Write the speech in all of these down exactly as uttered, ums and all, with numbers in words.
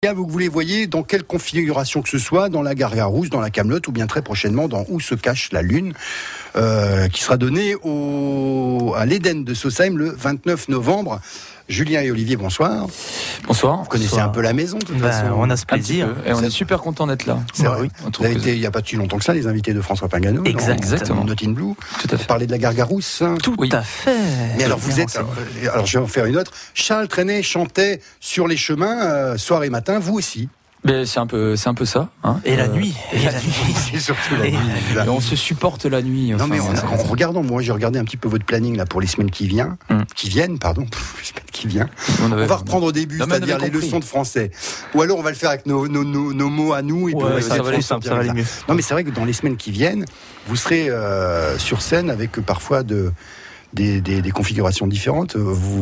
Vous vous les voyez dans quelle configuration que ce soit, dans la Gargarousse, dans la Camelote ou bien très prochainement dans Où se cache la Lune, euh, qui sera donné au, à l'Éden de Sausheim le vingt-neuf novembre. Julien et Olivier, bonsoir. Bonsoir. Vous connaissez bonsoir. un peu la maison, de toute ben, façon. On a ce plaisir. Et on est super content d'être là. C'est bah, vrai. Oui. Vous avez été il n'y a pas si longtemps que ça, les invités de François Pingano. Exact. Exactement. Not in Blue. Tout à fait. Vous parlez de la Gargarousse. Hein. Tout oui. à fait. Mais alors vous êtes, euh, alors je vais en faire une autre. Charles Trenet chantait sur les chemins euh, soir et matin, vous aussi. Mais c'est un peu, c'est un peu ça. Hein. Et la Euh, nuit. Et la nuit. C'est surtout la Et nuit. Et on se supporte la nuit. Non enfin, mais en, c'est- en regardant, moi j'ai regardé un petit peu votre planning là pour les semaines qui viennent, Hum. qui viennent, pardon, les semaines qui viennent. on avait- On va reprendre au début, Non, mais on c'est-à-dire avait les compris. leçons de français. Ou alors on va le faire avec nos, nos, nos, nos mots à nous et puis Ouais, on va ça essayer va de aller s'en simple, sortir ça va comme aller mieux. Non mais c'est vrai que dans les semaines qui viennent, vous serez euh, sur scène avec euh, parfois de des, des, des configurations différentes.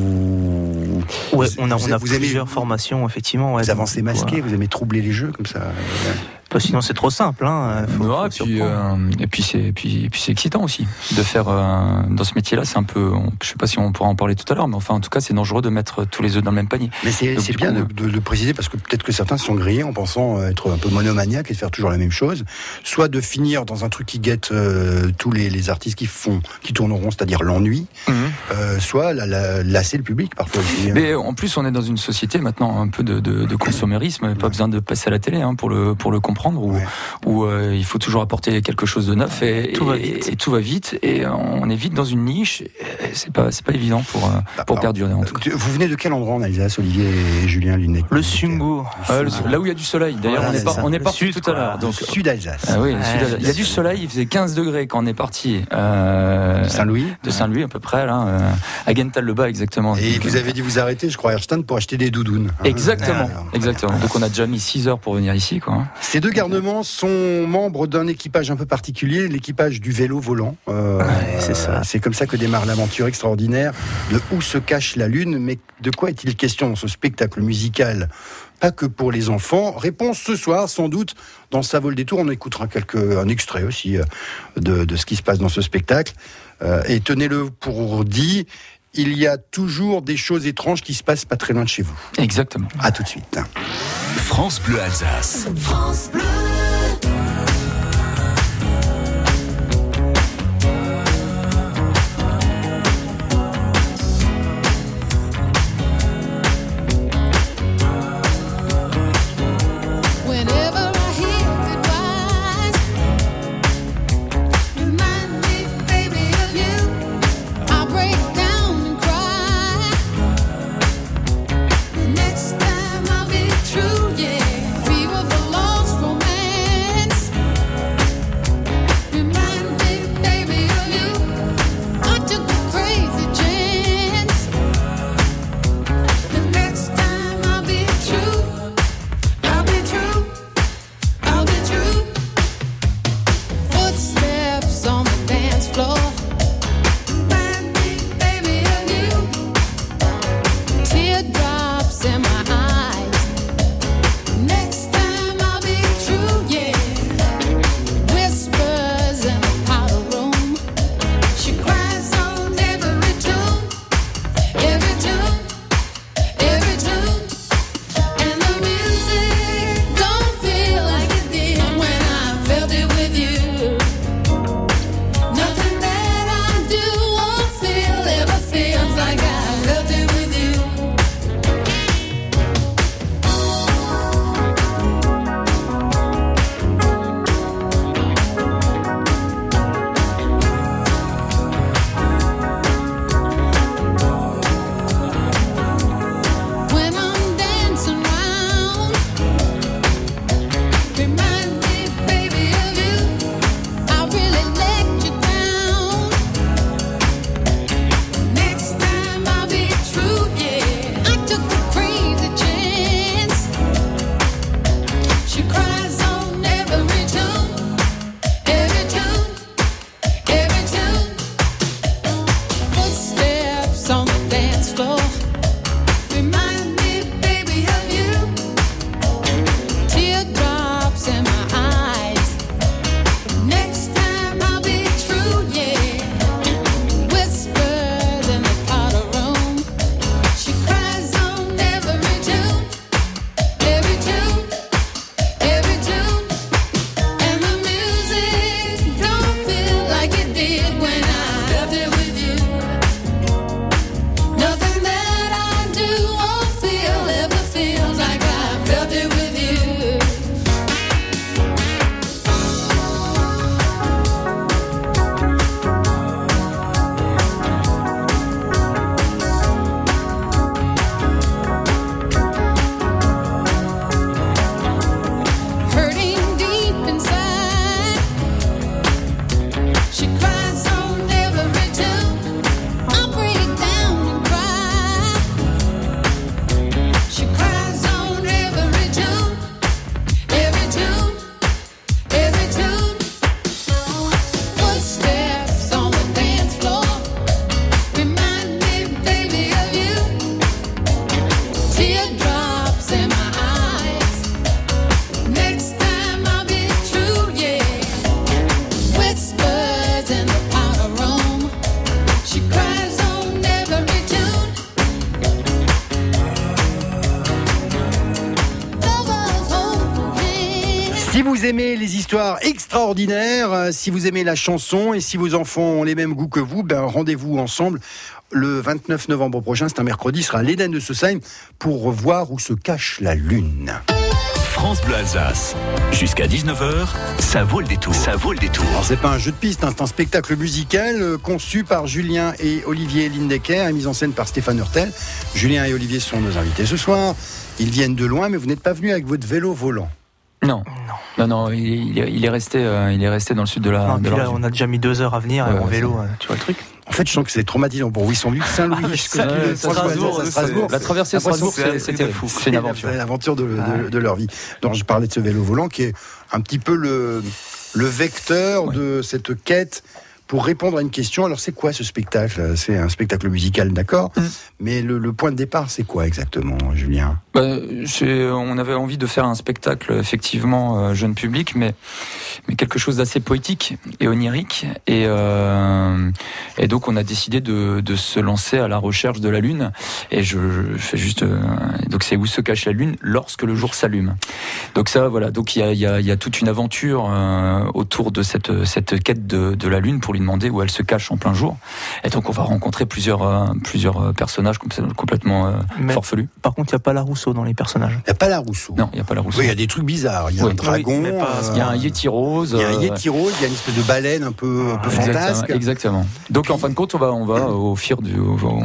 Vous, Ouais, vous- on a, vous- on a vous aimez- plusieurs formations, effectivement. Ouais, vous avancez donc, masqué, ouais. vous aimez troubler les jeux comme ça. Parce que sinon, c'est trop simple. Hein. Faut, Ouais, faut et, puis, surprendre. euh, et puis c'est et puis, et puis c'est excitant aussi de faire euh, dans ce métier-là. C'est un peu, on, je sais pas si on pourra en parler tout à l'heure, mais enfin en tout cas c'est dangereux de mettre tous les œufs dans le même panier. Mais c'est Donc, c'est du bien coup, de, de, de préciser parce que peut-être que certains se sont grillés en pensant être un peu monomaniaque et de faire toujours la même chose. Soit de finir dans un truc qui guette euh, tous les, les artistes qui font, qui tourneront, c'est-à-dire l'ennui. Euh, soit la, la, lasser le public parfois aussi. Mais en plus, on est dans une société maintenant un peu de, de, de consommérisme. Pas besoin de passer à la télé hein, pour le pour le comprendre. Où, Ouais. où euh, il faut toujours apporter quelque chose de neuf et Tout et, va vite. et tout va vite et on est vite dans une niche. Et c'est pas c'est pas évident pour euh, pour Alors, perdurer en tout cas. Vous venez de quel endroit en Alsace, Olivier et Julien Linet? Le Sungo. Ouais, le- là où il y a du soleil. D'ailleurs, Voilà, on est c'est pas ça. on est Le parti sud, tout à quoi. l'heure. Donc Donc Sud-Alsace. ah oui, le Ouais, sud- il y a du soleil. Il faisait quinze degrés quand on est parti. Euh, Saint-Louis. de Saint-Louis à peu près là, euh, à Gental-le-Bas exactement. Et Donc, vous euh, avez dit vous arrêter, je crois, à Erstein pour acheter des doudounes. hein. Exactement, Ah, exactement. Donc on a déjà mis six heures pour venir ici, quoi. Ces deux garnements sont membres d'un équipage un peu particulier, l'équipage du vélo volant. Euh, c'est ça. C'est comme ça que démarre l'aventure extraordinaire de Où se cache la Lune. Mais de quoi est-il question dans ce spectacle musical? Pas que pour les enfants. Réponse ce soir, sans doute, dans Ça vaut le détour. On écoutera quelques, un extrait aussi euh, de, de ce qui se passe dans ce spectacle. Euh, et tenez-le pour dit, il y a toujours des choses étranges qui se passent pas très loin de chez vous. Exactement. À tout de suite. France Bleu Alsace. France Bleu. Whenever I hear goodbyes, remind me, baby, of you. I break down and cry. The next time I'll be true, yeah. Fever for lost romance. Si vous aimez les histoires extraordinaires, euh, si vous aimez la chanson et si vos enfants ont les mêmes goûts que vous, ben rendez-vous ensemble le vingt-neuf novembre prochain, c'est un mercredi, sera à l'Éden de Sosheim pour voir où se cache la lune. France Bleu Alsace. Jusqu'à dix-neuf heures, ça vaut le détour. Ça vaut le détour. Alors c'est pas un jeu de piste, hein, c'est un spectacle musical euh, conçu par Julien et Olivier Lindecker et mis en scène par Stéphane Hurtel. Julien et Olivier sont nos invités ce soir. Ils viennent de loin, mais vous n'êtes pas venus avec votre vélo volant. Non, non, non, il, il est, il est resté, euh, il est resté dans le sud de la. Non, de puis la là, région. on a déjà mis deux heures à venir Ouais, en ouais, vélo, euh, tu vois le truc. En fait, je sens que c'est traumatisant pour vous. Ils sont venus de Saint-Louis. Ah, mais jusqu'à c'est- Strasbourg, ouais, Strasbourg, c'est- c'est- Strasbourg. La traversée de L'impression Strasbourg, que c'est- c'était fou. C'est une aventure. C'est l'aventure de, de, de leur vie. Donc, je parlais de ce vélo volant qui est un petit peu le, le vecteur Ouais. de cette quête pour répondre à une question. Alors, c'est quoi ce spectacle ? C'est un spectacle musical, d'accord. Mm. Mais le, le point de départ, c'est quoi exactement, Julien ? Bah, c'est- on avait envie de faire un spectacle effectivement euh, jeune public, mais mais quelque chose d'assez poétique et onirique. Et euh, et donc on a décidé de de se lancer à la recherche de la lune. Et je, je fais juste euh, donc c'est où se cache la lune lorsque le jour s'allume. Donc ça voilà. Donc il y a il y a il y a toute une aventure euh, autour de cette cette quête de de la lune pour lui demander où elle se cache en plein jour. Et donc on va rencontrer plusieurs euh, plusieurs personnages complètement euh, Mais- farfelus. Par contre, il n'y a pas la Rousseau dans les personnages. Il n'y a pas la Rousseau. Non, il n'y a pas la Rousseau. Oui, il y a des trucs bizarres. Il y a Oui. un dragon. Oui, mais pas- euh, Il y a un Yeti rose. il y a un euh, Yeti rose, il y a une espèce de baleine un peu, un peu exactement, fantasque. exactement. Donc en fin de compte, on va, on va au fil du. au- au-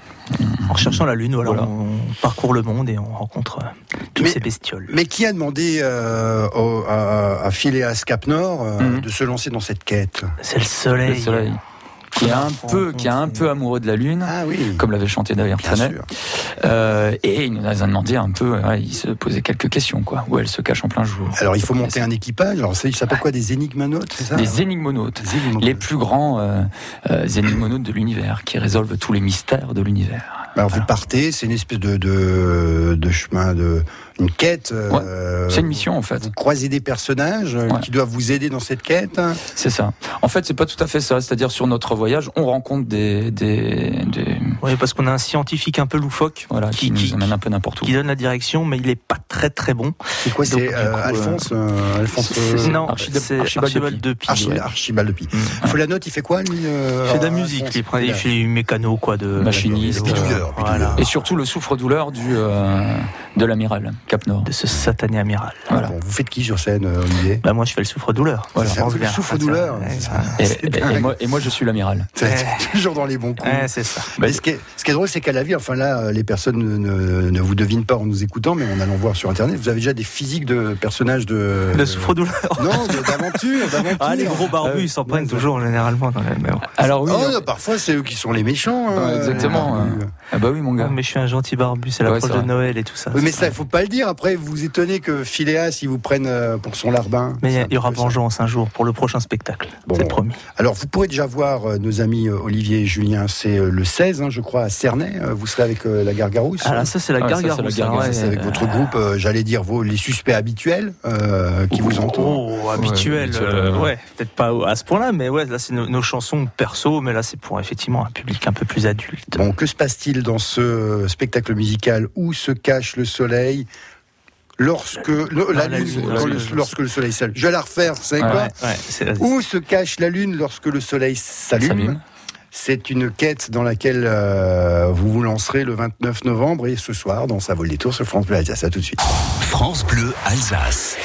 En recherchant la lune, voilà, Voilà. on parcourt le monde et on rencontre euh, toutes Mais- ces bestioles. Mais qui a demandé euh, au- à, à Phileas Capnor euh, Mhm. de se lancer dans cette quête ? C'est le soleil. le soleil. Qui est un On peu, qui est un rencontre- peu amoureux de la lune. Ah oui, Comme l'avait chanté d'ailleurs bien Trenet. sûr. Euh, et il nous a demandé un peu, ouais, il se posait quelques questions, quoi. Où elle se cache en plein jour. Alors il faut monter un équipage. Alors ça, il s'appelle quoi, des énigmonautes, c'est ça ? Des énigmonautes. Des énigmonautes. Les plus grands euh, euh, énigmonautes de l'univers, qui résolvent tous les mystères de l'univers. Alors vous Voilà. partez, c'est une espèce de, de, de chemin, de une quête. euh, C'est une mission en fait. Vous croisez des personnages euh, Ouais. qui doivent vous aider dans cette quête. C'est ça. En fait, c'est pas tout à fait ça. C'est-à-dire sur notre voyage, on rencontre des, des, des Oui, parce qu'on a un scientifique un peu loufoque voilà, qui, qui, nous qui- amène un peu n'importe où. qui donne la direction, mais il est pas très très bon. C'est quoi, Donc, c'est du euh, coup, Alphonse, euh, Alphonse euh, c'est- non, Archibald- c'est Archibald Archibald de de Pi. Archi- ouais. Archibald de Pi. Mm. Faut la note, il fait quoi lui euh, Il fait de la alors, musique, Alphonse il, prend, il fait du mécano, quoi, de Machiniste. de vélo, Bidouilleur, voilà. bidouilleur. Et surtout le souffre-douleur du euh, de l'amiral Cap Nord. De ce satané amiral. Voilà. Bon, vous faites qui sur scène, euh, Olivier ? Bah moi je fais le souffre-douleur. Voilà. Je pense Le bien. souffre-douleur, Ah, c'est ça, ça. ouais. Et, C'est et- dingue. et moi, et moi, je suis l'amiral. C'est Ouais. toujours dans les bons coups. Ouais, c'est ça. Mais ce, qui est, ce qui est drôle, c'est qu'à la vie, enfin là, les personnes ne, ne, ne vous devinent pas en nous écoutant, mais en allant voir sur Internet, vous avez déjà des physiques de personnages de... Le souffre-douleur. Non, de- d'aventure, d'aventure. Ah, les gros barbus, ils s'en prennent ouais, toujours généralement dans la même. Alors oui, Oh, euh, non, parfois, c'est eux qui sont les méchants. hein. Ouais, exactement, Euh, hein. ah bah oui mon gars. mais je suis un gentil barbu, c'est l'approche Ouais, c'est de vrai. Noël et tout ça. Oui, mais c'est ça, vrai. il faut pas le dire. Après, vous vous étonnez que Phileas, il vous prenne euh, pour son larbin. Mais il y, C'est a- un il y aura peu ça. vengeance un jour pour le prochain spectacle. Bon. C'est promis. Alors, vous pourrez déjà voir euh, nos amis euh, Olivier et Julien, c'est euh, le seize, hein, je crois, à Cernay. Euh, vous serez avec euh, la Gargarousse. Ah là, ça c'est la Ah, ça, c'est la gargarousse. gargarousse, hein, C'est ouais. avec votre groupe, euh, j'allais dire, vos, les suspects habituels euh, qui vous entourent. Oh, habituel. habituel, euh, euh, ouais, peut-être pas à ce point-là, mais ouais, là c'est nos, nos chansons perso, mais là c'est pour effectivement un public un peu plus adulte. Bon, que se passe-t-il dans ce spectacle musical Où se cache le soleil lorsque le- la, la lune, lune, quand lorsque le- le- lorsque le soleil s'allume. Je vais la refaire, vous savez Ouais, quoi Ouais, c'est vas-y. Où se cache la lune lorsque le soleil s'allume S'allume. C'est une quête dans laquelle euh, vous vous lancerez le vingt-neuf novembre et ce soir dans Ça vaut le détour sur France Bleu Alsace. À tout de suite. France Bleu Alsace.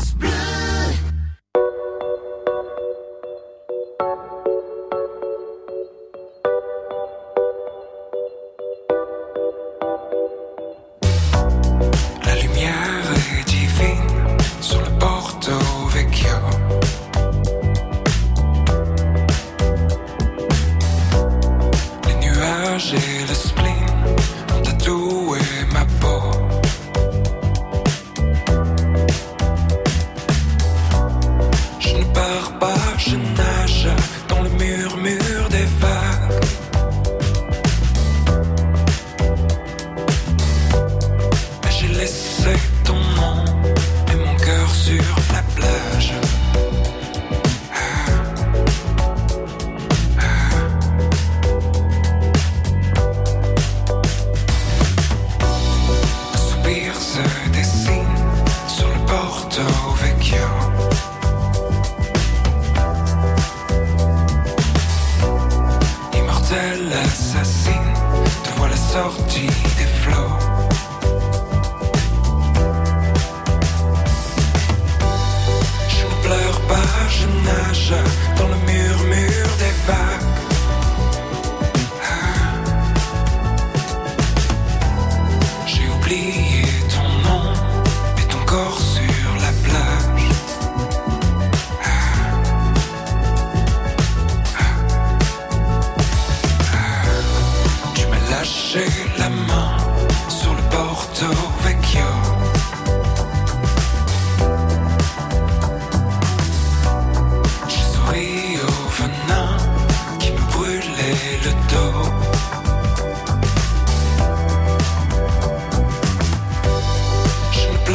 La lumière est divine sur le Porto Vecchio. Les nuages et le spleen ont tatoué ma peau.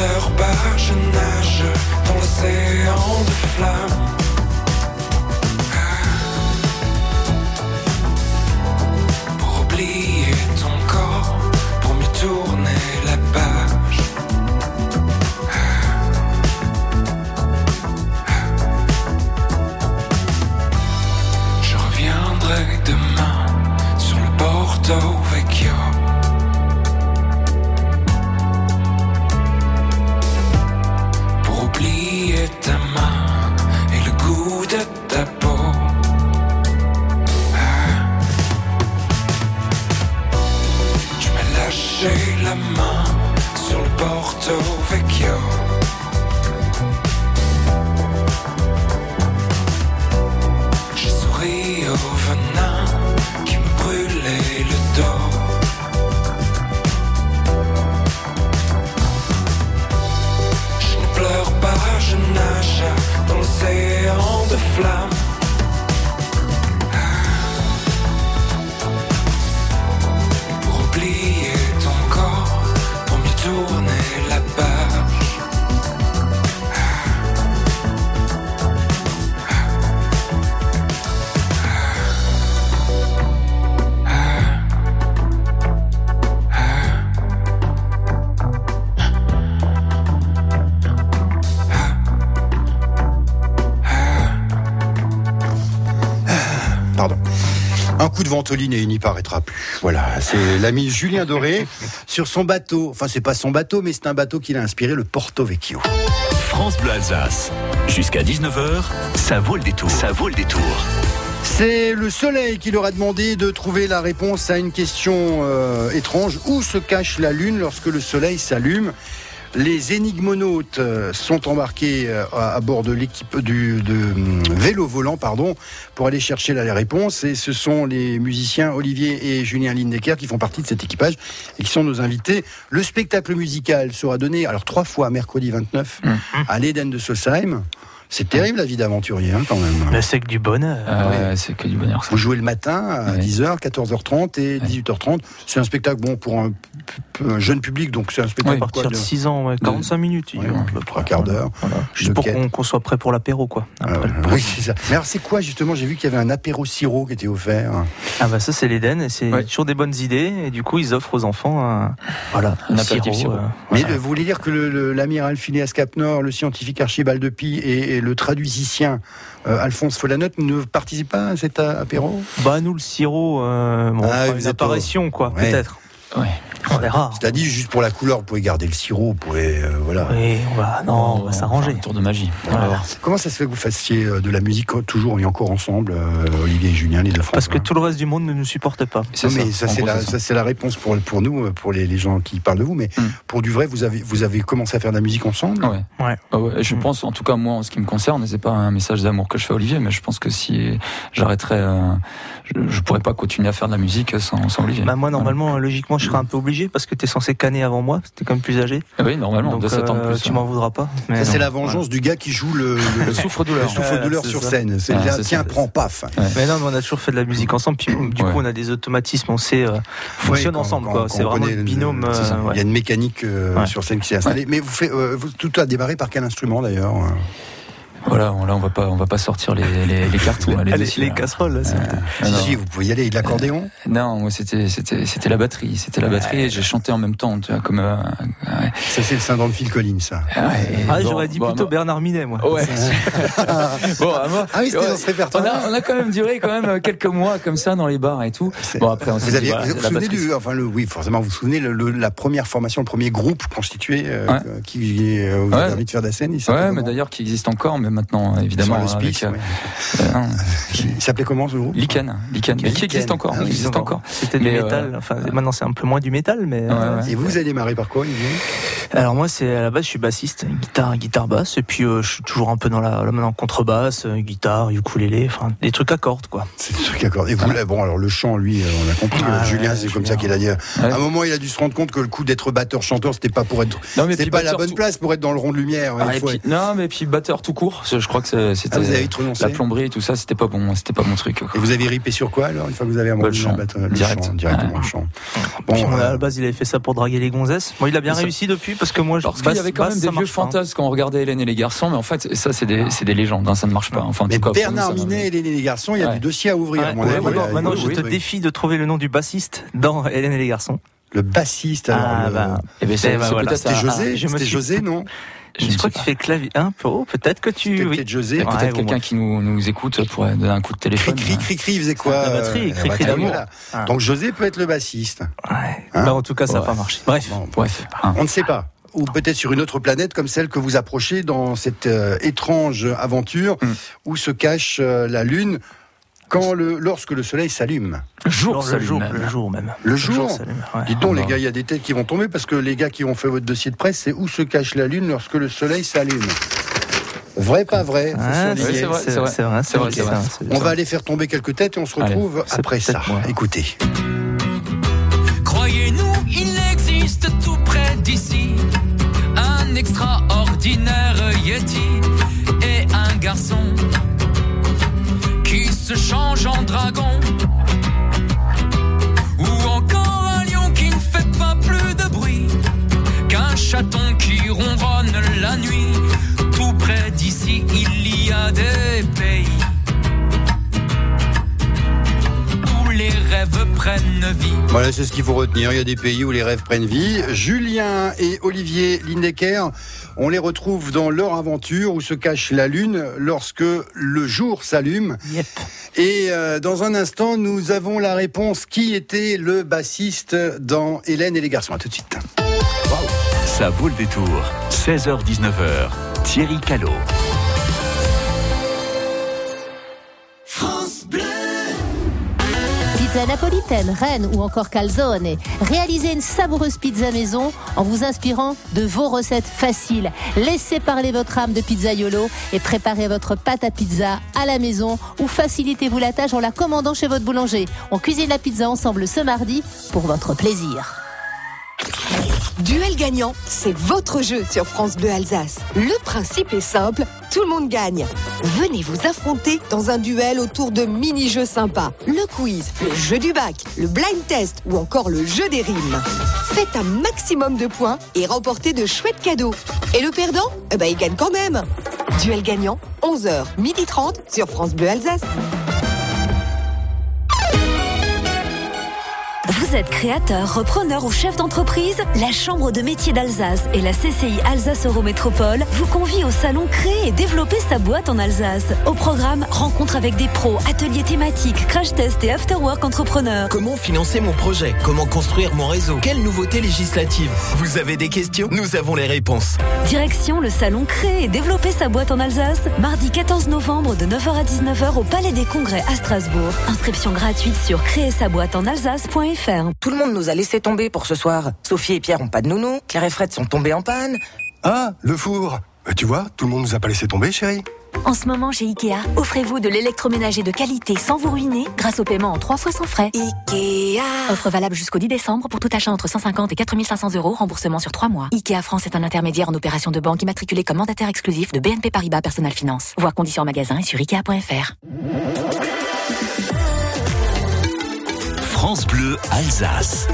pleure pas, je nage dans l'océan de flammes. Pour oublier ton corps, pour mieux tourner la page. Je reviendrai demain sur le Porto Vecchio. Pour oublier ta main et le goût de ta peau. Tu m'as lâché la main sur le Porto Vecchio. J'ai souri au venin qui me brûlait le dos. Je ne pleure pas, je nage dans l'océan de flammes. Pour oublier ton corps, pour mieux tourner la page. Pardon. Un coup de ventoline et il n'y paraîtra plus. Voilà, c'est l'ami Julien Doré sur son bateau. Enfin, c'est pas son bateau, mais c'est un bateau qui l'a inspiré, le Porto Vecchio. France Bleu Alsace. Jusqu'à dix-neuf heures, ça vaut le détour. Ça vaut le détour. C'est le soleil qui leur a demandé de trouver la réponse à une question euh, étrange. Où se cache la lune lorsque le soleil s'allume ? Les énigmonautes sont embarqués à bord de l'équipe du de vélo volant, pardon, pour aller chercher la réponse. Et ce sont les musiciens Olivier et Julien Lindecker qui font partie de cet équipage et qui sont nos invités. Le spectacle musical sera donné alors trois fois mercredi vingt-neuf mmh. à l'Éden de Solsheim. C'est terrible la vie d'aventurier hein, quand même. Mais c'est que du bonheur. Euh, ouais. C'est que du bonheur. Ça. Vous jouez le matin à ouais. dix heures, quatorze heures trente et ouais. dix-huit heures trente. C'est un spectacle bon pour un, un jeune public, donc c'est un spectacle à partir de six ans, ouais, quarante-cinq minutes. Ouais, trois quarts d'heure. Voilà. Juste pour qu'on, qu'on soit prêt pour l'apéro, quoi. Après, euh, oui, c'est ça. Mais alors c'est quoi justement ? J'ai vu qu'il y avait un apéro sirop qui était offert. Ah bah ça c'est l'Éden et c'est ouais. toujours des bonnes idées et du coup ils offrent aux enfants un, voilà, un, un apéritif sirop. Euh, Mais voilà. vous voulez dire que le, le, l'amiral Phileas Cap-Nord, le scientifique Archibald Pie et, et le traduisicien Euh, Alphonse Folanotte ne participe pas à cet apéro ? Bah nous le sirop, euh, bon, ah, une apparition quoi, ouais. peut-être. Ouais. On verra. C'est-à-dire juste pour la couleur, vous pouvez garder le sirop, vous pouvez euh, voilà. Oui, on va, non, on va s'arranger. Un tour de magie. Voilà. Comment ça se fait que vous fassiez de la musique toujours et encore ensemble, euh, Olivier et Julien, les deux frères ? Parce que tout le reste du monde ne nous supporte pas. C'est non, ça, mais ça c'est, la, ça c'est la réponse pour pour nous, pour les, les gens qui parlent de vous. Mais mm. pour du vrai, vous avez vous avez commencé à faire de la musique ensemble ? Ouais. Ouais. Ah ouais. Je mm. pense, en tout cas moi, en ce qui me concerne, c'est pas un message d'amour que je fais à Olivier, mais je pense que si j'arrêterais, euh, je, je pourrais pas continuer à faire de la musique sans, sans Olivier. Bah moi normalement, voilà. logiquement, je serais un peu obligé parce que t'es censé canner avant moi, c'était quand même plus âgé. Oui, normalement, donc, de sept ans de plus. Euh, tu m'en voudras pas. Mais ça, non. c'est la vengeance ouais. du gars qui joue le, le, le souffre-douleur, le souffre-douleur ouais, sur ça. scène. C'est ouais, là, c'est tiens, ça, prends, paf. Ouais. Mais non, mais on a toujours fait de la musique ensemble, puis du ouais. coup, on a des automatismes, on sait, euh, fonctionne ouais, ensemble, quand, quoi. Quand c'est vraiment le binôme. Euh, euh, ouais. Il y a une mécanique euh, ouais. sur scène qui s'est installée. Ouais. Mais vous faites, euh, vous, tout a démarré par quel instrument d'ailleurs ? Voilà, là on va pas, on va pas sortir les, les, les cartons, là, les, les, dossiers, les là. casseroles. Là, euh, si, si, vous pouvez y aller. De l'accordéon ? euh, Non, moi c'était, c'était, c'était la batterie, c'était la batterie. Ouais. Et j'ai chanté en même temps, tu vois, comme. Euh, ouais. Ça c'est le syndrome Phil Collins, ça. Ouais, ah, bon, j'aurais dit bon, plutôt moi... Bernard Minet, moi. Ouais. bon, à moi. Ah oui, c'était ouais, dans ce répertoire. On a, on a quand même duré quand même quelques mois comme ça dans les bars et tout. C'est... Bon après, on vous s'est aviez, dit, bah, vous vous souvenez du, enfin le, oui, forcément, vous vous souvenez le, le, la première formation, le premier groupe constitué euh, ouais. qui euh, vous a ouais. permis de faire de la scène. Il ouais, mais comment d'ailleurs qui existe encore, mais maintenant évidemment. Le Spice, avec, ouais. euh, il s'appelait comment ce groupe ? Lichen, Lichen, mais qui existe encore, ah, qui existe encore. C'était du mais métal. Euh, enfin, maintenant c'est un peu moins du métal, mais. Ouais, ouais. Et vous, vous avez démarré par quoi, Olivier ? Alors moi, c'est à la base, je suis bassiste, guitare, guitare basse, et puis euh, je suis toujours un peu dans la, là maintenant contrebasse, euh, guitare, ukulélé, enfin des trucs à cordes, quoi. C'est des trucs à cordes. Et vous, là, bon, alors le chant, lui, on a compris. Ah, Julien, ouais, c'est Julien, comme ça qu'il a dit. Ouais. À un moment, il a dû se rendre compte que le coup d'être batteur-chanteur, c'était pas pour être, non, mais c'était pas la bonne tout... place pour être dans le rond de lumière. Ah, il faut puis, être... Non, mais puis batteur tout court. Je crois que c'était. Ah, vous avez renoncé ? La plomberie et tout ça, c'était pas bon, c'était pas mon truc. Quoi. Et vous avez ripé sur quoi alors une fois que vous avez abandonné le chant, batteur, le direct, chant, directement ouais. le chant. Bon, euh... à la base, il avait fait ça pour draguer les gonzesses. Bon, il a bien réussi ça. Depuis parce que moi, je Parce qu'il y avait quand même des vieux fantasmes quand on regardait Hélène et les garçons, mais en fait, ça, c'est des, c'est des légendes, hein, ça ne marche pas. Enfin, en Mais tout cas, Bernard pour nous, ça Minet et Hélène et les garçons, il y a Ouais. du dossier à ouvrir. Ouais, à mon ouais, avis. maintenant, Oui, maintenant, oui, je oui, te oui. défie de trouver le nom du bassiste dans Hélène et les garçons. Le bassiste, alors. Ah, le- bah, Eh ben, c'est, Eh ben, c'est voilà. peut-être C'était un- José, ah, je me c'était suis- José, non Je, Je, ne crois sais qu'il pas. fait clavier. Hein, oh, peut-être que tu. C'était oui. peut-être José. Il y a Ouais, peut-être bon, quelqu'un moi. qui nous, nous écoute pourrait donner un coup de téléphone. Cri, cri, cri, cri, il faisait quoi La batterie, euh, cri, bah, cri d'amour. voilà. Ah. Donc José peut être le bassiste. Ouais. Hein Bah, en tout cas, ça n'a Ouais. pas marché. Bref. Bon, Bref. hein. on ne sait pas. Ou peut-être sur une autre planète comme celle que vous approchez dans cette euh, étrange aventure Mm. où se cache euh, la Lune quand le, lorsque le Soleil s'allume. Jour, Alors, le s'allume jour, même. le jour même. Le jour s'allume, ouais. Dites donc, Ah les bah. gars, il y a des têtes qui vont tomber parce que les gars qui ont fait votre dossier de presse, c'est où se cache la Lune lorsque le Soleil s'allume. Vrai, pas vrai, ce Ouais, sont les ouais, liés. c'est vrai, c'est vrai, c'est vrai, c'est vrai, c'est vrai. On va aller faire tomber quelques têtes et on se Allez, retrouve c'est après ça. peut-être moi. Écoutez. Croyez-nous, il existe tout près d'ici un extraordinaire Yeti et un garçon qui se change en dragon. Ou encore un lion qui ne fait pas plus de bruit qu'un chaton qui ronronne la nuit. Tout près d'ici, il y a des pays où les rêves prennent vie. Voilà, c'est ce qu'il faut retenir. Il y a des pays où les rêves prennent vie. Julien et Olivier Lindecker, on les retrouve dans leur aventure où se cache la Lune lorsque le jour s'allume. Yep. Et euh, dans un instant, nous avons la réponse. Qui était le bassiste dans Hélène et les garçons? À tout de suite. Ça vaut le détour. seize heures dix-neuf heures. Thierry Callot. Pizza napolitaine, Rennes ou encore calzone. Réalisez une savoureuse pizza maison en vous inspirant de vos recettes faciles. Laissez parler votre âme de pizzaiolo et préparez votre pâte à pizza à la maison ou facilitez-vous la tâche en la commandant chez votre boulanger. On cuisine la pizza ensemble ce mardi pour votre plaisir. Duel gagnant, c'est votre jeu sur France Bleu Alsace. Le principe est simple, tout le monde gagne. Venez vous affronter dans un duel autour de mini-jeux sympas. Le quiz, le jeu du bac, le blind test ou encore le jeu des rimes. Faites un maximum de points et remportez de chouettes cadeaux. Et le perdant, eh ben, il gagne quand même. Duel gagnant, onze heures, midi trente sur France Bleu Alsace. Vous êtes créateur, repreneur ou chef d'entreprise? La Chambre de métiers d'Alsace et la C C I Alsace Eurométropole vous convient au salon Créer et développer sa boîte en Alsace. Au programme, rencontre avec des pros, ateliers thématiques, crash test et afterwork entrepreneurs. Comment financer mon projet? Comment construire mon réseau? Quelles nouveautés législatives? Vous avez des questions? Nous avons les réponses. Direction le salon Créer et développer sa boîte en Alsace, mardi quatorze novembre de neuf heures à dix-neuf heures au Palais des Congrès à Strasbourg. Inscription gratuite sur créer sa boîte en alsace point f r. Tout le monde nous a laissé tomber pour ce soir. Sophie et Pierre ont pas de nounou, Claire et Fred sont tombés en panne. Ah, le four. Euh, Tu vois, tout le monde nous a pas laissé tomber, chérie. En ce moment chez Ikea, offrez-vous de l'électroménager de qualité sans vous ruiner grâce au paiement en trois fois sans frais. Ikea. Offre valable jusqu'au dix décembre pour tout achat entre cent cinquante et quatre mille cinq cents euros, remboursement sur trois mois. Ikea France est un intermédiaire en opération de banque immatriculé comme mandataire exclusif de B N P Paribas Personal Finance. Voir conditions en magasin et sur ikea point f r. France Bleu Alsace.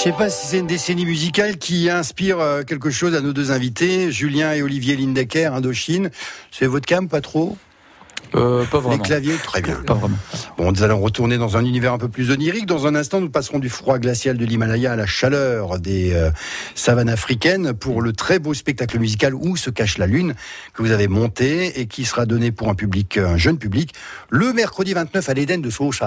Je sais pas si c'est une décennie musicale qui inspire euh, quelque chose à nos deux invités, Julien et Olivier Lindecker, Indochine. C'est votre cam, pas trop ? Euh, pas vraiment. Les claviers, très bien. Pas vraiment. Bon, nous allons retourner dans un univers un peu plus onirique. Dans un instant, nous passerons du froid glacial de l'Himalaya à la chaleur des euh, savanes africaines pour le très beau spectacle musical Où se cache la lune que vous avez monté et qui sera donné pour un public, un jeune public, le mercredi vingt-neuf à l'Éden de Sochheim.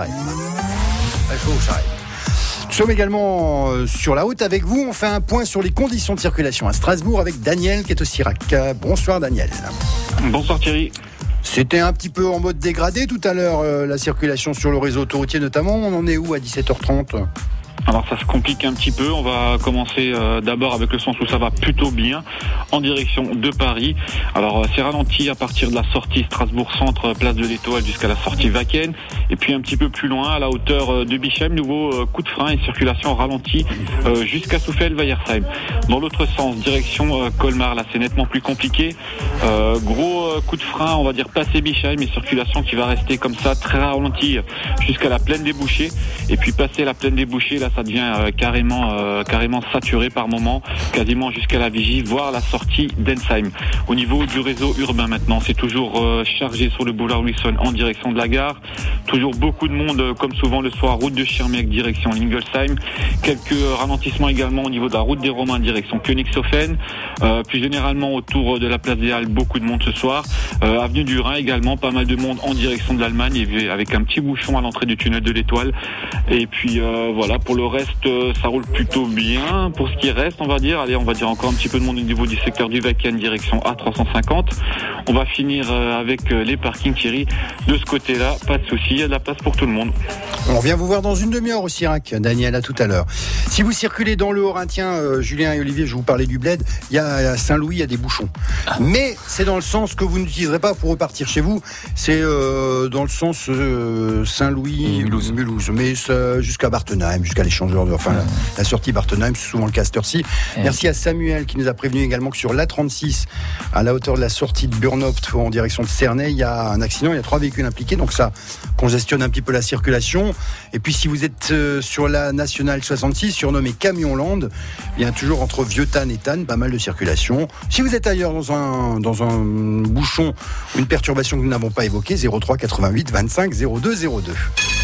À Sochheim. Nous sommes également euh, sur la route avec vous. On fait un point sur les conditions de circulation à Strasbourg avec Daniel qui est au Sirac. Bonsoir Daniel. Bonsoir Thierry. C'était un petit peu en mode dégradé tout à l'heure, euh, la circulation sur le réseau autoroutier notamment. On en est où à dix-sept heures trente ? Alors ça se complique un petit peu, on va commencer euh, d'abord avec le sens où ça va plutôt bien, en direction de Paris. Alors euh, c'est ralenti à partir de la sortie Strasbourg-Centre, place de l'Étoile jusqu'à la sortie Wacken. Et puis un petit peu plus loin, à la hauteur euh, de Bischheim, nouveau euh, coup de frein et circulation ralentie euh, jusqu'à Soufel-Weiersheim. Dans l'autre sens, direction euh, Colmar, là c'est nettement plus compliqué. Euh, gros euh, coup de frein, on va dire passer Bischheim et circulation qui va rester comme ça, très ralentie jusqu'à la plaine des Bouchers. Et puis passer la plaine des Bouchers, là ça devient euh, carrément euh, carrément saturé par moment, quasiment jusqu'à la Vigie, voire la sortie d'Ensheim. Au niveau du réseau urbain maintenant, c'est toujours euh, chargé sur le boulevard Wilson en direction de la gare. Toujours beaucoup de monde, euh, comme souvent le soir, route de Schirmeck direction Lingolsheim. Quelques euh, ralentissements également au niveau de la route des Romains direction Königshofen. Euh, plus généralement autour de la place des Halles, beaucoup de monde ce soir. Euh, avenue du Rhin également, pas mal de monde en direction de l'Allemagne, et avec un petit bouchon à l'entrée du tunnel de l'Étoile. Et puis euh, voilà, pour le reste, ça roule plutôt bien. Pour ce qui reste, on va dire, allez, on va dire encore un petit peu de monde au niveau du secteur du Wacken, direction A trois cent cinquante. On va finir avec les parkings, Thierry. De ce côté-là, pas de souci, il y a de la place pour tout le monde. On revient vous voir dans une demi-heure au Sirac, Daniel, à tout à l'heure. Si vous circulez dans le Haut-Rhin, tiens, euh, Julien et Olivier, je vous parlais du Bled, il y a à Saint-Louis, il y a des bouchons. Mais c'est dans le sens que vous n'utiliserez pas pour repartir chez vous, c'est euh, dans le sens euh, Saint-Louis, Mulhouse, Mulhouse. Mais euh, jusqu'à Bartenheim, jusqu'à l'échangeur, de, enfin la, la sortie Bartenheim, c'est souvent le cas à cette heure-ci. Merci à Samuel qui nous a prévenu également que sur l'A trente-six, à la hauteur de la sortie de Burnopt en direction de Cernay, il y a un accident, il y a trois véhicules impliqués, donc ça congestionne un petit peu la circulation. Et puis si vous êtes euh, sur la nationale soixante-six, surnommée Camionland, il y a toujours entre Vieux-Tannes et Tannes pas mal de circulation. Si vous êtes ailleurs dans un, dans un bouchon ou une perturbation que nous n'avons pas évoquée, zéro trois quatre-vingt-huit vingt-cinq zéro deux zéro deux.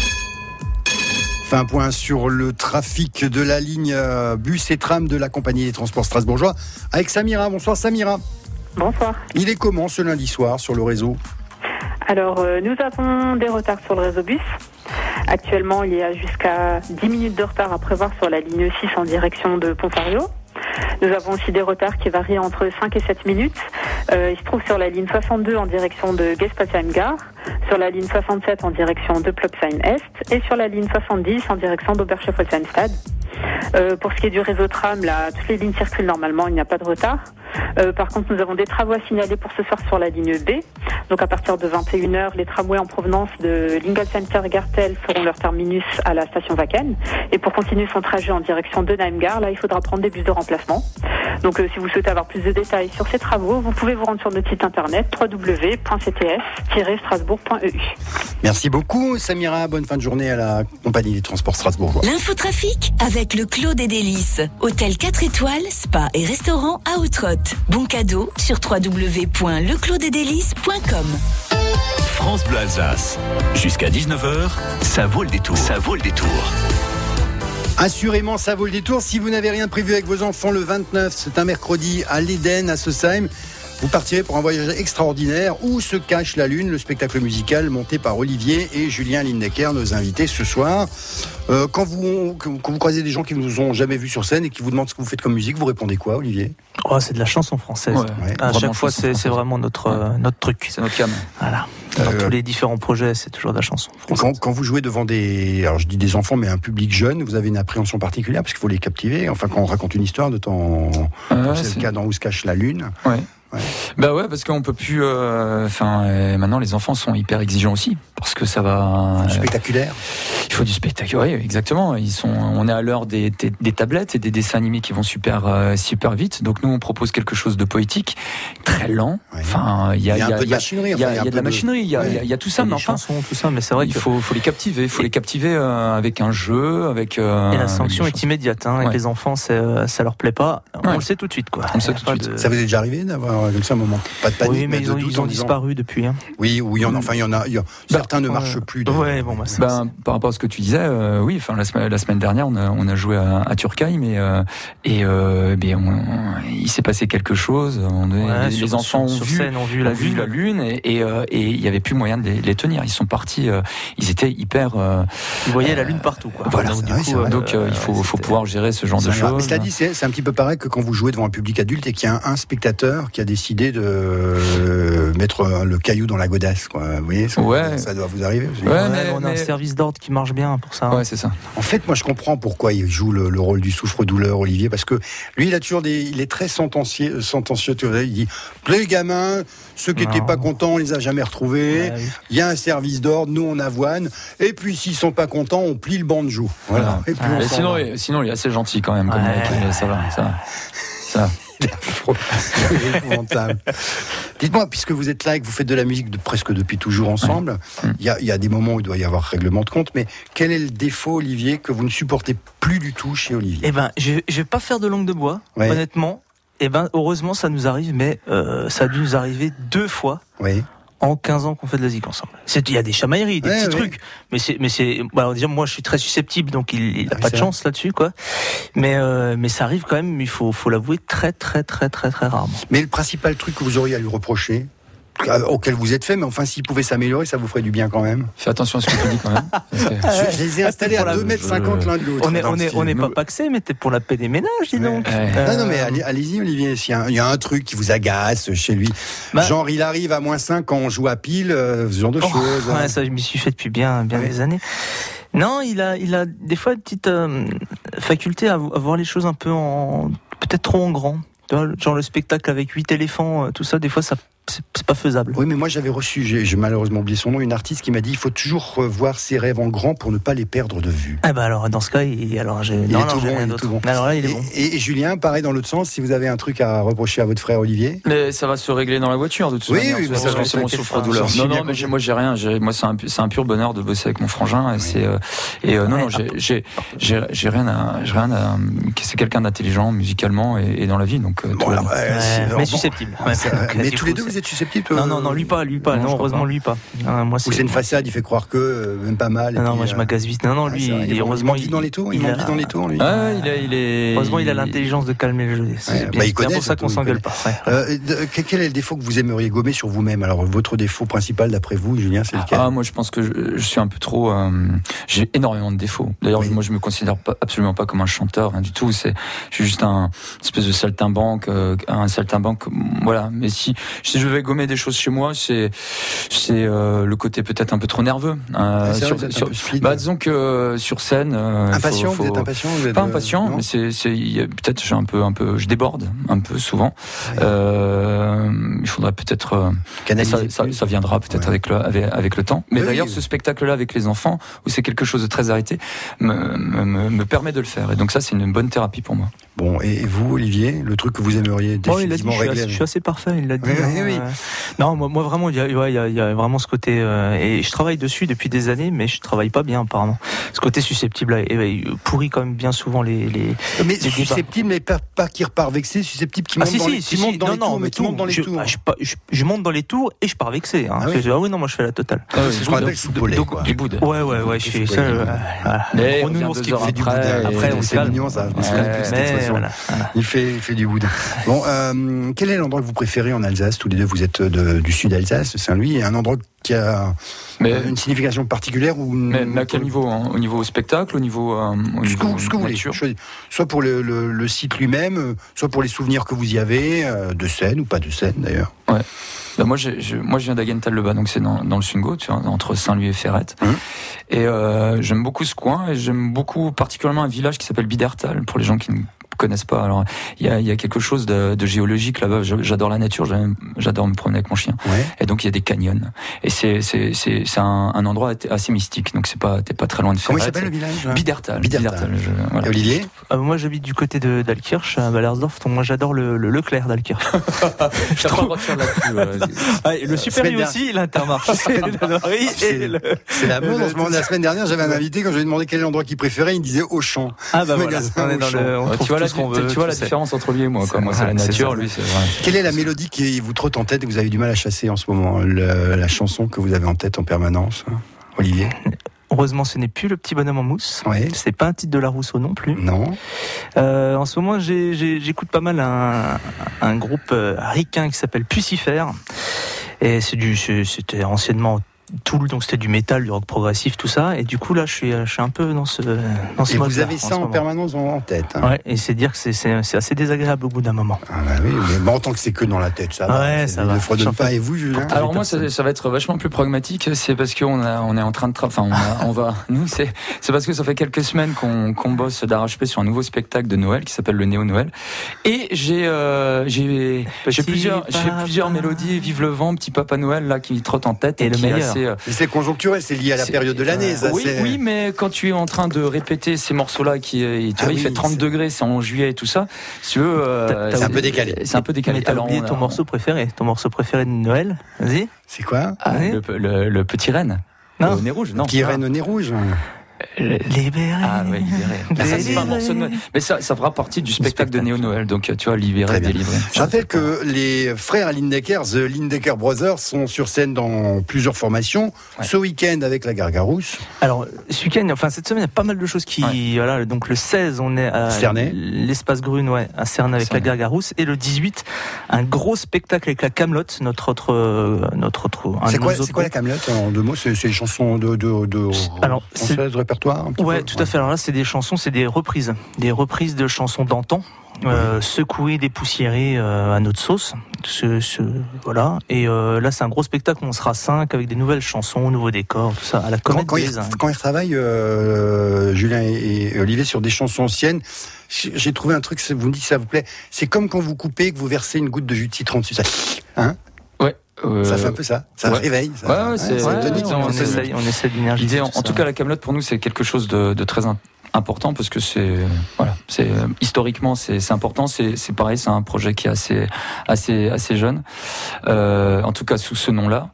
Fait un point sur le trafic de la ligne bus et tram de la compagnie des transports strasbourgeois avec Samira. Bonsoir Samira. Bonsoir. Il est comment ce lundi soir sur le réseau ? Alors, euh, nous avons des retards sur le réseau bus. Actuellement, il y a jusqu'à dix minutes de retard à prévoir sur la ligne six en direction de Pont-Fario. Nous avons aussi des retards qui varient entre cinq et sept minutes. Euh, il se trouve sur la ligne soixante-deux en direction de Gespasheim-Gare, sur la ligne soixante-sept en direction de Plopsheim-Est et sur la ligne soixante-dix en direction d'Oberscheffolzheim-Stade. Euh, pour ce qui est du réseau tram, là, toutes les lignes circulent normalement, il n'y a pas de retard. Euh, par contre, nous avons des travaux à signaler pour ce soir sur la ligne B. Donc à partir de vingt et une heures, les tramways en provenance de Lingolsheim-Gartel feront leur terminus à la station Wacken. Et pour continuer son trajet en direction de Naim-Gare, là, il faudra prendre des bus de remplacement. Donc euh, si vous souhaitez avoir plus de détails sur ces travaux, vous pouvez vous rendre sur notre site internet w w w point c t s tiret strasbourg point e u. Merci beaucoup Samira, bonne fin de journée à la compagnie des transports strasbourgeois. L'infotrafic avec le Clos des Délices. Hôtel quatre étoiles, spa et restaurant à Haute-Rotte. Bon cadeau sur w w w point le clos des délices point com. France Bleu Alsace. Jusqu'à dix-neuf heures, ça vaut le détour. Ça vaut le détour. Assurément, ça vaut le détour. Si vous n'avez rien prévu avec vos enfants le vingt-neuf, c'est un mercredi à l'Éden, à Sochheim. Vous partirez pour un voyage extraordinaire Où se cache la lune, le spectacle musical monté par Olivier et Julien Lindecker, nos invités ce soir. Euh, quand, vous, quand vous croisez des gens qui ne vous ont jamais vu sur scène et qui vous demandent ce que vous faites comme musique, vous répondez quoi, Olivier ? Oh, c'est de la chanson française. Ouais, ouais, à chaque fois, c'est, c'est vraiment notre, ouais. euh, notre truc. C'est notre cam. Voilà. Dans euh, tous les différents projets, c'est toujours de la chanson française. Quand, quand vous jouez devant des, alors je dis des enfants, mais un public jeune, vous avez une appréhension particulière parce qu'il faut les captiver. Enfin, quand on raconte une histoire de temps, euh, c'est, c'est le cas dans Où se cache la lune. Ouais. Ouais. Bah ouais, parce qu'on peut plus. Enfin, euh, maintenant les enfants sont hyper exigeants aussi. parce que ça va. Spectaculaire. Il faut du spectacle, oui, exactement. Ils sont, on est à l'heure des, des, des tablettes et des dessins animés qui vont super, euh, super vite. Donc nous, on propose quelque chose de poétique, très lent. Ouais. Enfin, il y a, il y a un peu de machinerie. Il y a, il y a de la machinerie. Il y a, il y a tout ça, mais enfin, chansons, tout ça. Mais c'est vrai il qu'il faut, faut les captiver. Il faut les captiver euh, avec un jeu, avec. Euh, et la sanction est immédiate. Hein, ouais. Avec les enfants, c'est, ça leur plaît pas. On ouais. le sait tout de suite, quoi. On le sait tout de suite. De... Ça vous est déjà arrivé d'avoir comme ça un moment pas de panique? Oui, mais ils ont, ils ont disparu depuis. Hein. Oui, oui, on, enfin, il y en a. Il y a certains bah, ne marchent euh, plus. De... Ouais, bon, bah, ça, ben, par rapport à ce que tu disais, euh, oui. Enfin, la semaine, la semaine dernière, on a, on a joué à, à Turkheim et euh, et euh, bien, on, on, il s'est passé quelque chose. On, ouais, les, sur, les enfants sur, ont, sur vu, scène, ont vu la ont lune, vu la lune et et, euh, et il y avait plus moyen de les, les tenir. Ils sont partis. Euh, ils étaient hyper. Euh, ils voyaient euh, la lune partout, quoi. Voilà. Donc, du coup, euh, donc euh, il faut, faut pouvoir gérer ce genre de choses. Mais cela dit, c'est, c'est un petit peu pareil que quand vous jouez devant un public adulte et qu'il y a un, un spectateur qui a décidé de euh, mettre le caillou dans la godasse, quoi. Vous voyez, ça, ouais. ça doit vous arriver. Ouais, ouais, mais, on a mais... un service d'ordre qui marche bien pour ça. Ouais, c'est ça. En fait, moi, je comprends pourquoi il joue le, le rôle du souffre-douleur, Olivier, parce que lui, il a toujours des, il est très sentencieux, sentencieux. Il dit, les gamins, ceux qui n'étaient pas contents, on les a jamais retrouvés. Ouais, oui. Il y a un service d'ordre, nous on avoine. Et puis s'ils sont pas contents, on plie le banjo. Voilà. Et puis ouais. sinon, il, sinon, il est assez gentil quand même. Comme ouais. mec, ça va, ça va. Ça va. C'est épouvantable. Dites-moi, puisque vous êtes là et que vous faites de la musique de, presque depuis toujours ensemble, il ouais. y, a, y a des moments où il doit y avoir règlement de compte, mais quel est le défaut, Olivier, que vous ne supportez plus du tout chez Olivier? Eh ben, je, je vais pas faire de langue de bois, ouais. honnêtement. Eh ben, heureusement, ça nous arrive, mais euh, ça a dû nous arriver deux fois. Oui. En quinze ans qu'on fait de la zik ensemble. Il y a des chamailleries, des ouais, petits ouais. trucs, mais c'est, mais c'est, bah, dire, moi je suis très susceptible, donc il, il a ouais, pas de chance vrai. Là-dessus, quoi. Mais, euh, mais ça arrive quand même, il faut, faut l'avouer, très, très, très, très, très rarement. Mais le principal truc que vous auriez à lui reprocher, auquel vous êtes fait, mais enfin s'il pouvait s'améliorer, ça vous ferait du bien quand même. Fais attention à ce que tu dis quand même. Que... je, je les ai installés à deux mètres cinquante l'un de l'autre. On est, on est, on est pas paxé, mais t'es pour la paix des ménages, dis donc. Ouais. Euh... Non, non, mais allez, allez-y, Olivier. S'il y a un, il y a un truc qui vous agace chez lui, bah... genre il arrive à moins cinq quand on joue à pile, euh, ce genre de oh, choses. Ouais, hein. Ça, je m'y suis fait depuis bien, bien ouais. des années. Non, il a, il a des fois une petite euh, faculté à, à voir les choses un peu en, peut-être trop en grand. Tu vois, genre le spectacle avec huit éléphants, tout ça, des fois ça. C'est, c'est pas faisable. Oui, mais moi j'avais reçu, j'ai, j'ai malheureusement oublié son nom, une artiste qui m'a dit il faut toujours revoir ses rêves en grand pour ne pas les perdre de vue. Ah bah alors dans ce cas, il, alors j'ai, il non, est non, tout j'ai bon, rien il est tout bon. Alors là, il est et, bon. Et, et Julien, pareil dans l'autre sens, si vous avez un truc à reprocher à votre frère Olivier. Mais ça va se régler dans la voiture de toute oui, manière. Oui, oui, ça, c'est, c'est mon souffre-douleur. Non, non, mais j'ai, moi j'ai rien. J'ai, moi c'est un, c'est un pur bonheur de bosser avec mon frangin. Et oui. c'est euh, et euh, non, non, j'ai, j'ai, j'ai, j'ai rien à, j'ai rien à. C'est quelqu'un d'intelligent musicalement et, et dans la vie, donc. Bon, alors, mais susceptible. Mais tous les deux, vous êtes susceptibles. Non, non, non, lui pas, lui pas. Non, heureusement lui pas. Non, moi, c'est... Ou c'est une façade, il fait croire que euh, même pas mal. Non, non, moi je m'agace vite. Non, non, lui, ah, il, heureusement, il, il dans les tours. Il, il a... dans les tours, lui. Ah, il, a, il est. Heureusement, il a l'intelligence de calmer le jeu. C'est ouais, bien, bah, il connaît, c'est pour ça qu'on s'engueule pas. Ouais. Euh, quel est le défaut que vous aimeriez gommer sur vous-même? Alors, votre défaut principal, d'après vous, Julien, c'est lequel? Ah, moi, je pense que je, je suis un peu trop. Euh, j'ai énormément de défauts. D'ailleurs, oui. moi, je me considère pas, absolument pas comme un chanteur, hein, du tout. C'est, je suis juste un espèce de saltimbanque, euh, un saltimbanque. Voilà. Mais si, si je vais gommer des choses chez moi, c'est, c'est euh, le côté peut-être un peu trop nerveux. Euh, sur, vrai, sur, bah, disons que sur scène, euh, impatient, faut, faut, vous êtes impatient, vous êtes pas impatient, non mais c'est, c'est peut-être j'ai un peu, un peu, je déborde un peu souvent. Ouais. Euh, il faudrait peut-être euh, ça, ça, ça viendra peut-être ouais. avec le avec, avec le temps. Mais oui, d'ailleurs, oui. ce spectacle-là avec les enfants, où c'est quelque chose de très arrêté, me, me, me permet de le faire. Et donc ça, c'est une bonne thérapie pour moi. Bon, et vous, Olivier, le truc que vous aimeriez définitivement oh, régler? Je suis, assez, je suis assez parfait, il l'a dit. Oui, oui, oui. Euh, non, moi, moi vraiment, il y a, il y a, il y a vraiment ce côté, euh, et je travaille dessus depuis des années, mais je travaille pas bien apparemment. Ce côté susceptible, là, et, pourrit quand même bien souvent les. les mais les susceptible, mais pas, pas qui repart vexé, susceptible qui monte ah, si, dans si, les, si, qui monte si, dans non, les non, tours, mais qui monte dans les je, tours. Je, je, je monte dans les tours et je pars vexé. Hein. Ah, oui. Ah oui, non, moi je fais la totale. Ah, oui, c'est ce qu'on appelle soupolé. Du boud. Ouais, ouais, ouais, je fais ça. Mais on fait du boud. Après, on c'est mignon ça. Il fait, il fait du boud. Bon, euh, quel est l'endroit que vous préférez en Alsace? Tous les deux, vous êtes de, du sud d'Alsace, Saint-Louis, et un endroit qui a mais, une signification particulière ou une... mais, mais à quel niveau, hein? Au niveau spectacle, au niveau, euh, au ce niveau que, ce que vous voulez, soit pour le, le, le site lui-même, soit pour les souvenirs que vous y avez, euh, de scène ou pas de scène d'ailleurs. Ouais. Bah moi, j'ai, je, moi, je viens d'Agenthal-le-Bas, donc c'est dans, dans le Sungo, tu vois, entre Saint-Louis et Ferrette. Mmh. Et euh, j'aime beaucoup ce coin, et j'aime beaucoup particulièrement un village qui s'appelle Bidertal, pour les gens qui ne connaissent pas. Alors il y a, il y a quelque chose de, de géologique là-bas. J'adore la nature, j'adore me promener avec mon chien. Ouais. Et donc il y a des canyons. Et c'est c'est c'est, c'est un, un endroit assez mystique. Donc c'est pas t'es pas très loin de Comment Ferrette. il s'appelle le village? Bidertal. Bidertal. Bidertal, je, voilà. Et Olivier? Euh, moi j'habite du côté de d'Alkirch, à Ballersdorf. Donc moi j'adore le, le Leclerc d'Alkirch. Je trouve... pas de là-dessus, voilà. Ah, le Super U aussi, l'Intermarché. C'est le... la mode en ce moment. La semaine dernière, j'avais un invité, quand je lui ai demandé quel est l'endroit qu'il préférait, il me disait Auchan. Ah bah voilà, on est dans le, on tu vois, la, veut, tu vois la différence entre lui et moi, quoi. Moi c'est la nature, lui c'est vrai. Quelle est la mélodie qui vous trotte en tête et que vous avez du mal à chasser en ce moment, le, la chanson que vous avez en tête en permanence, Olivier? Heureusement, ce n'est plus le petit bonhomme en mousse. Ouais. C'est pas un titre de La Rousseau non plus. Non. Euh, en ce moment, j'ai, j'ai, j'écoute pas mal un, un groupe euh, ricain qui s'appelle Pucifer. Et c'est du, c'est, c'était anciennement Tool, donc c'était du métal, du rock progressif, tout ça. Et du coup, là, je suis, je suis un peu dans ce, dans ce Et mode. vous avez ça en, en permanence en tête. Hein. Ouais, et c'est dire que c'est, c'est, c'est assez désagréable au bout d'un moment. Ah bah oui, mais bon, tant que c'est que dans la tête, ça va. Ouais, ça va. Ne fredonne pas. Et vous, Julien? Alors moi, ça, ça va être vachement plus pragmatique. C'est parce qu'on a, on est en train de, tra- enfin, on, a, on va, nous, c'est, c'est parce que ça fait quelques semaines qu'on, qu'on bosse d'arrache-pied sur un nouveau spectacle de Noël qui s'appelle le Néo Noël. Et j'ai, euh, j'ai, j'ai plusieurs, j'ai plusieurs mélodies. Vive le vent, Petit Papa Noël, là, qui trottent en tête. Et, et le qui meilleur. Est assez, euh, c'est conjoncturel, c'est lié à la période de l'année. Ça, oui, c'est... oui, mais quand tu es en train de répéter ces morceaux-là, qui, tu ah vois, oui, il fait trente c'est... degrés, c'est en juillet et tout ça. Si tu veux, euh, c'est un peu décalé. C'est un peu décalé. Mais t'as Alors, oublié on a... ton morceau préféré, ton morceau préféré de Noël. Vas-y. C'est quoi? Ah, le, le, le petit renne. Non. Au nez rouge, non. Qui renne au nez rouge. Libéré. Ah ouais, libéré. Mais ça, c'est pas un morceau de Noël. Mais ça, ça fera partie du spectacle, spectacle. de Néo Noël. Donc, tu vois, libéré, délivré. Je rappelle que les frères Lindecker, The Lindecker Brothers, sont sur scène dans plusieurs formations. Ouais. Ce week-end avec la Gargarousse. Alors, ce week-end, enfin, cette semaine, il y a pas mal de choses qui, ouais. voilà. Donc, le seize, on est à Cernay. L'Espace Grune, ouais, à Cernay avec Cernay. La Gargarousse. Et le dix-huit, un gros spectacle avec la Camelote, notre autre, notre autre. C'est quoi, c'est quoi la Camelote en deux mots? C'est, c'est les chansons de, de, de, Alors, françaises, répertoire. Ouais, peu. tout à fait. Alors là, c'est des chansons, c'est des reprises, des reprises de chansons d'antan, euh, ouais. secouées, dépoussiérées euh, à notre sauce. Ce, ce, voilà. Et euh, là, c'est un gros spectacle. On sera cinq avec des nouvelles chansons, nouveaux décors, tout ça. À la Comète quand, quand, des ils, quand ils travaillent, euh, Julien et, et Olivier, sur des chansons anciennes, j'ai trouvé un truc. Vous me dites, ça vous plaît? C'est comme quand vous coupez, que vous versez une goutte de jus de citron dessus. Ça, hein? Ouais. Euh... Ça fait un peu ça, ça ouais. réveille. Ça, ouais, ouais, c'est, c'est ouais, tonique. On, on, essaie, on essaie d'énergie. L'idée, en, en tout cas, la Camelote pour nous, c'est quelque chose de, de très important parce que c'est, voilà, c'est historiquement, c'est, c'est important. C'est, c'est pareil, c'est un projet qui est assez, assez, assez jeune. Euh, en tout cas, sous ce nom-là.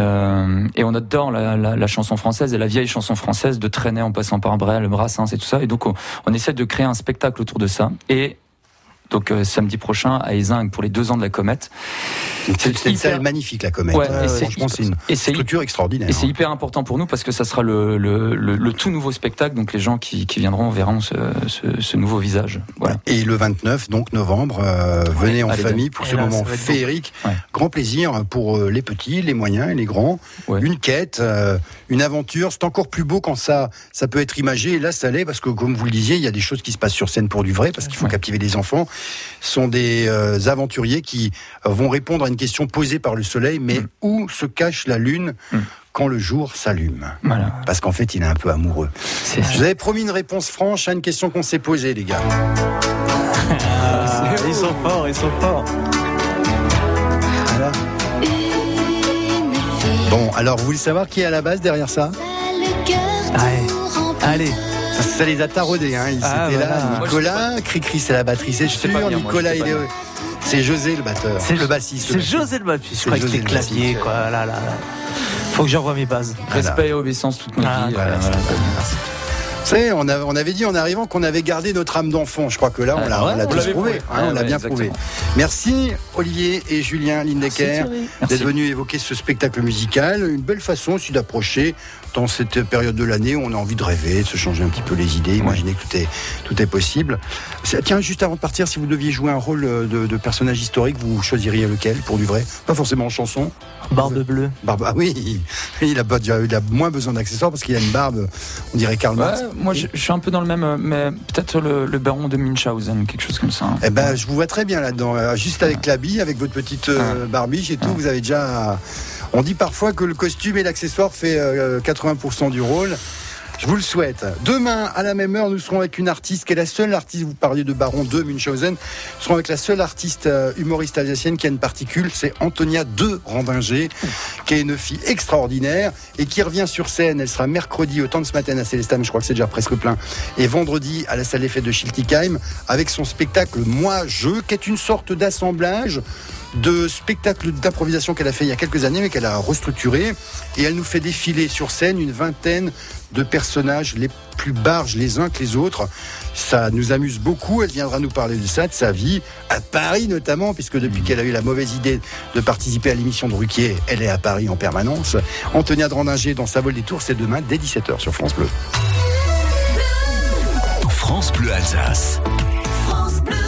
Euh, et on adore la, la, la chanson française et la vieille chanson française de Trenet en passant par Brel, Brassens et tout ça. Et donc, on, on essaie de créer un spectacle autour de ça. Et donc euh, samedi prochain à Ézingues pour les deux ans de la Comète. C'est, c'est une salle magnifique, la Comète. Ouais, euh, et c'est, franchement, c'est une et c'est structure extraordinaire. Et c'est hyper important pour nous parce que ça sera le, le, le, le tout nouveau spectacle. Donc les gens qui, qui viendront verront ce, ce, ce nouveau visage. Voilà. Et le vingt-neuf, donc novembre, euh, venez ouais, en famille pour ce là, moment féerique. Ouais. Grand plaisir pour les petits, les moyens et les grands. Ouais. Une quête, euh, une aventure. C'est encore plus beau quand ça, ça peut être imagé. Et là, ça l'est parce que, comme vous le disiez, il y a des choses qui se passent sur scène pour du vrai parce qu'il faut ouais. captiver les enfants. Ce sont des euh, aventuriers qui euh, vont répondre à une question posée par le soleil, mais mmh. où se cache la lune mmh. quand le jour s'allume? Voilà. Parce qu'en fait, il est un peu amoureux. C'est Je vous avais promis une réponse franche à une question qu'on s'est posée, les gars. Ah, ils sont forts, ils sont forts. Voilà. Bon, alors, vous voulez savoir qui est à la base derrière ça? Allez, allez. Ça, ça les a taraudés, hein. Ils ah, étaient voilà. là. Nicolas, Cricri, c'est la batterie, c'est sûr. Bien, Nicolas, il est. C'est José le batteur. C'est le bassiste. C'est le José le bassiste. Je crois que c'était clavier, quoi. Là, là, là. Faut que j'envoie mes bases. Respect voilà. et obéissance toute notre ah, vie. Voilà, voilà, voilà. Vous savez, on, a, on avait dit en arrivant qu'on avait gardé notre âme d'enfant. Je crois que là, on l'a, ouais, on l'a on tous prouvé. Ouais, hein, on l'a ouais, bien exactement. prouvé. Merci Olivier et Julien Lindecker d'être venus évoquer ce spectacle musical. Une belle façon aussi d'approcher dans cette période de l'année où on a envie de rêver, de se changer un petit peu les idées, imaginer que tout est, tout est possible. Tiens, juste avant de partir, si vous deviez jouer un rôle de, de personnage historique, vous choisiriez lequel pour du vrai? Pas forcément en chanson. Barbe bleue. Barbe, ah oui, il a, il a moins besoin d'accessoires parce qu'il a une barbe, on dirait Karl Marx. Ouais, moi, je, je suis un peu dans le même, mais peut-être le, le baron de Munchausen, quelque chose comme ça. Hein. Eh ben, je vous vois très bien là-dedans. Juste avec l'habit, avec votre petite euh, barbiche et tout, ouais. vous avez déjà. On dit parfois que le costume et l'accessoire fait euh, quatre-vingts pour cent du rôle. Je vous le souhaite. Demain, à la même heure, nous serons avec une artiste qui est la seule artiste, vous parliez de Baron de Munchausen, nous serons avec la seule artiste euh, humoriste alsacienne qui a une particule, c'est Antonia de Randinger, qui est une fille extraordinaire et qui revient sur scène. Elle sera mercredi au temps de ce matin à Célestin, mais je crois que c'est déjà presque plein, et vendredi à la salle des fêtes de Schiltigheim, avec son spectacle Moi Je, qui est une sorte d'assemblage de spectacles d'improvisation qu'elle a fait il y a quelques années, mais qu'elle a restructuré, et elle nous fait défiler sur scène une vingtaine de personnages les plus barges les uns que les autres. Ça nous amuse beaucoup. Elle viendra nous parler de ça, de sa vie à Paris notamment, puisque depuis qu'elle a eu la mauvaise idée de participer à l'émission de Ruquier, elle est à Paris en permanence. Antonia de Randinger dans Sa Vol des Tours, c'est demain dès dix-sept heures sur France Bleu. France Bleu Alsace. France Bleu.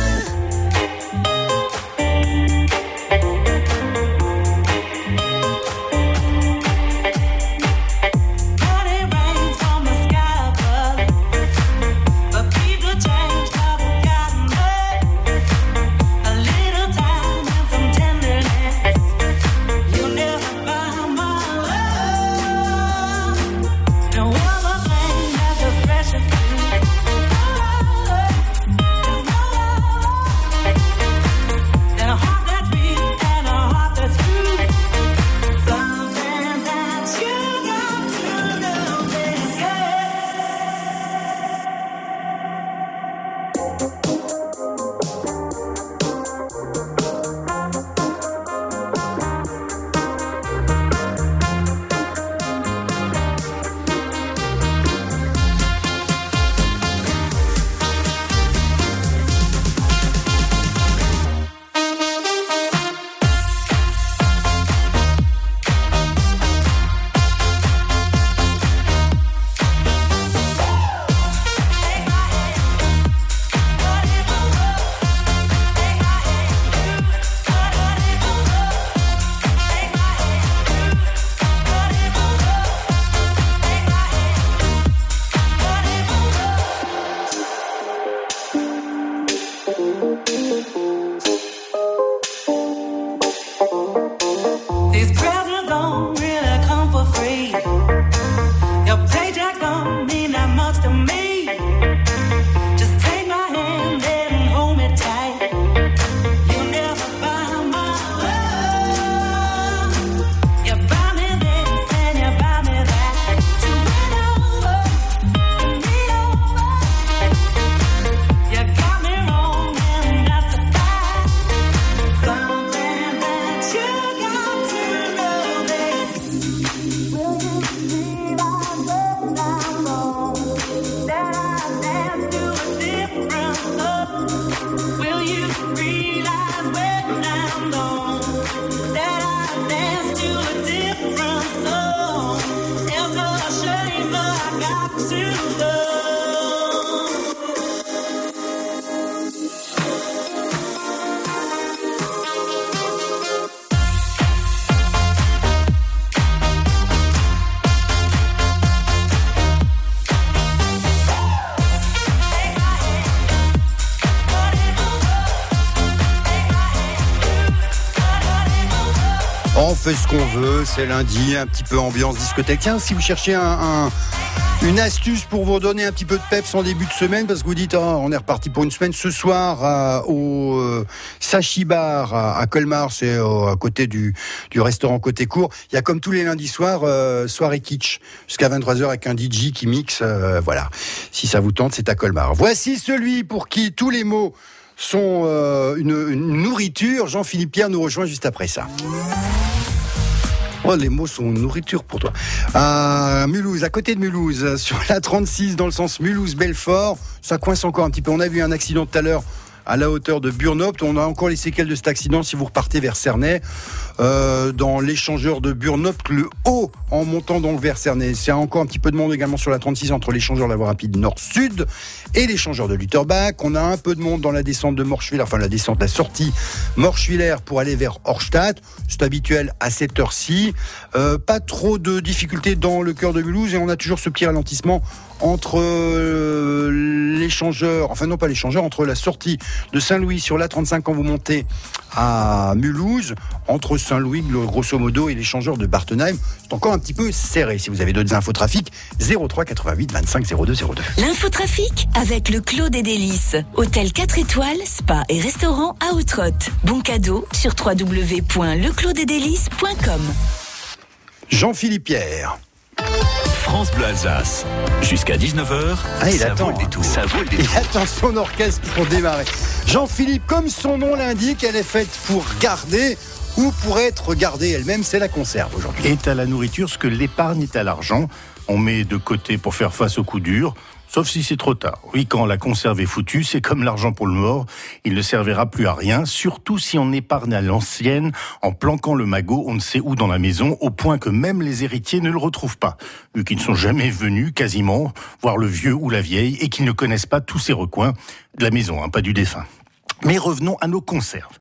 On fait ce qu'on veut, c'est lundi, un petit peu ambiance discothèque. Tiens, si vous cherchez un, un, une astuce pour vous donner un petit peu de peps en début de semaine, parce que vous dites, oh, on est reparti pour une semaine ce soir euh, au euh, Sachi Bar à, à Colmar, c'est euh, à côté du, du restaurant Côté Court. Il y a comme tous les lundis soirs, euh, soirée kitsch, jusqu'à vingt-trois heures avec un D J qui mixe. Euh, voilà, si ça vous tente, c'est à Colmar. Voici celui pour qui tous les mots sont euh, une, une nourriture. Jean-Philippe Pierre nous rejoint juste après ça. Oh, les mots sont nourriture pour toi. À Mulhouse, à côté de Mulhouse, sur la trente-six, dans le sens Mulhouse-Belfort, ça coince encore un petit peu. On a vu un accident tout à l'heure à la hauteur de Burnop. On a encore les séquelles de cet accident si vous repartez vers Cernay, euh, dans l'échangeur de Burnop, le haut en montant dans le vers Cernay. C'est encore un petit peu de monde également sur la trente-six entre l'échangeur de la voie rapide nord-sud et l'échangeur de Lutterbach. On a un peu de monde dans la descente de Morschwiller, enfin la descente, la sortie Morschwiller pour aller vers Horstadt. C'est habituel à cette heure-ci. Euh, pas trop de difficultés dans le cœur de Mulhouse et on a toujours ce petit ralentissement entre euh, l'échangeur, enfin non pas l'échangeur, entre la sortie de Saint-Louis sur l'A trente-cinq quand vous montez à Mulhouse, entre Saint-Louis, grosso modo, et l'échangeur de Bartenheim. C'est encore un petit peu serré. Si vous avez d'autres infos trafic, zéro trois quatre-vingt-huit vingt-cinq zéro deux zéro deux. L'infotrafic avec le Clos des Délices. Hôtel quatre étoiles, spa et restaurant à Outrotte. Bon cadeau sur w w w point le clos des délices point com. Jean-Philippe Pierre. France Bleu Alsace. Jusqu'à dix-neuf heures, Ah, il ça attend, vaut le hein. détour. Ça vaut le détour. Et attend son orchestre pour démarrer. Jean-Philippe, comme son nom l'indique, elle est faite pour garder ou pour être gardée elle-même. C'est la conserve aujourd'hui. Est à la nourriture ce que l'épargne est à l'argent. On met de côté pour faire face aux coups durs, sauf si c'est trop tard. Oui, quand la conserve est foutue, c'est comme l'argent pour le mort. Il ne servira plus à rien, surtout si on épargne à l'ancienne, en planquant le magot on ne sait où dans la maison, au point que même les héritiers ne le retrouvent pas, vu qu'ils ne sont jamais venus, quasiment, voir le vieux ou la vieille, et qu'ils ne connaissent pas tous ces recoins de la maison, hein, pas du défunt. Mais revenons à nos conserves.